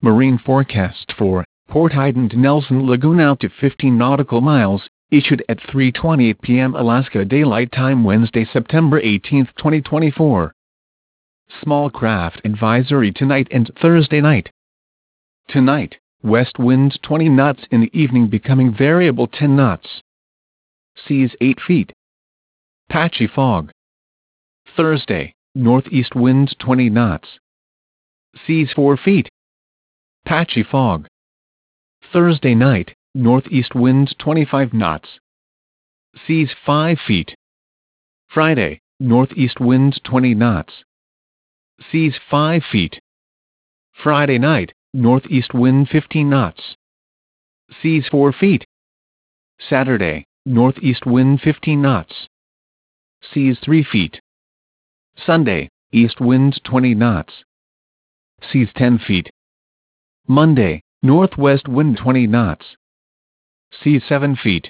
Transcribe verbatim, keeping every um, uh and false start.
Marine forecast for Port Iden to Nelson Lagoon out to fifteen nautical miles, issued at three twenty-eight p m Alaska Daylight Time Wednesday, September eighteenth, twenty twenty-four. Small craft advisory tonight and Thursday night. Tonight, west winds twenty knots, in the evening becoming variable ten knots. Seas eight feet. Patchy fog. Thursday, northeast winds twenty knots. Seas four feet. Patchy fog. Thursday night, northeast winds twenty-five knots. Seas five feet. Friday, northeast winds twenty knots. Seas five feet. Friday night, northeast wind fifteen knots. Seas four feet. Saturday, northeast wind fifteen knots. Seas three feet. Sunday, east wind twenty knots. Seas ten feet. Monday, northwest wind twenty knots. Seas seven feet.